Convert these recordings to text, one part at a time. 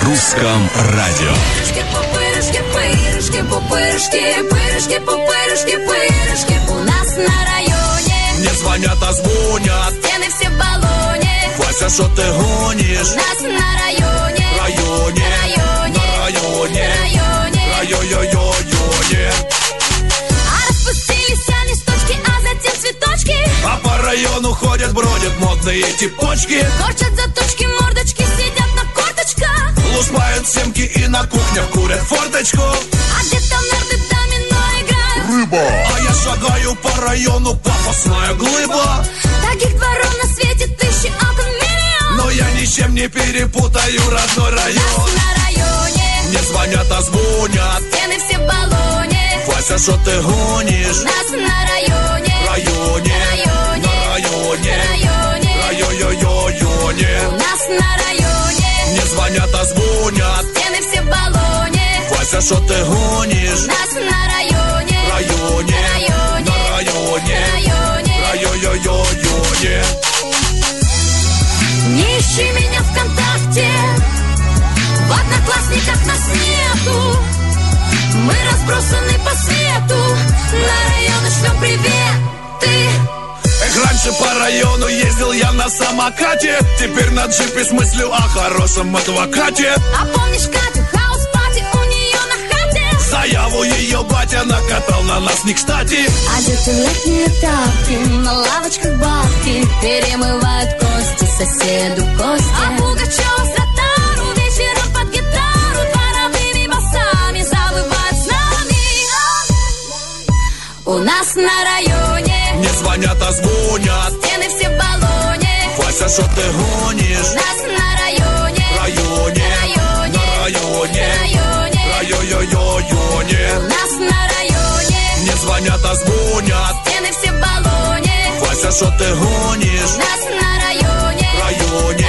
русском радио. Пырышки у нас на районе. Мне звонят, а звонят. Стены все в баллоне. Вася, что ты гонишь? У нас на районе. Районе. Районе. А распустились листочки, а затем цветочки. А по району ходят, бродят модные типочки. Корчат заточки, мордочки, сидят на корточках. Луспают семки и на кухнях курят форточку. А где-то нарды домино играют. Рыба. А я шагаю по району, пафосная глыба. Таких дворов на свете тысячи, окон миллион. Но я ничем не перепутаю родной район. Нас на районе. Мне звонят, а звонят. Стены все в баллоне. Вася, что ты гонишь? Нас на районе. Районе. У нас на районе. Мне звонят, а звонят. Стены все в баллоне. Вася, что ты гонишь? Нас на районе. Районе. Не ищи меня ВКонтакте. В Одноклассниках нас нету. Мы разбросаны по свету. На районы шлем приветы. Раньше по району ездил я на самокате. Теперь на джипе с мыслью о хорошем адвокате. А помнишь Катю, хаус-пати у нее на хате? Заяву ее батя накатал на нас не кстати. Одеты летние тапки, на лавочках бабки перемывают кости соседу Косте. А Пугачева с ротару вечером под гитару дворовыми басами завывает с нами. У нас на районе. Мне звонят, а звонят. Стены все в баллоне. Вася, что ты гонишь? Нас на районе. Районе. У нас на районе. Мне звонят, а звонят. Стены все в баллоне. Вася, что ты гонишь? Нас на районе. Районе.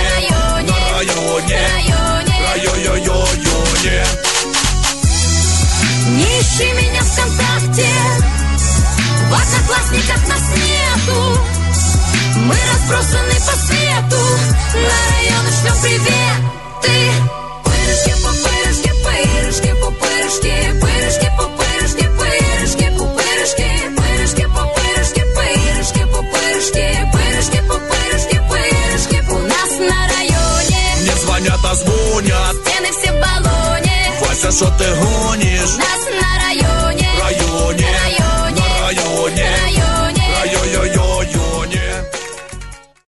Не ищи меня ВКонтакте. В Одноклассниках нас нету. Мы разбросаны по свету. На районы шлем приветы. Пырышки по пырышки, пырышки по пырышки, пырышки по пырышки, пырышки по пырышки, пырышки по пырышки, пырышки по пырышки, пырышки по пырышки, пырышки. У нас на районе. Мне звонят, а звонят. Стены все в баллоне. Вася, что ты гонишь? Нас на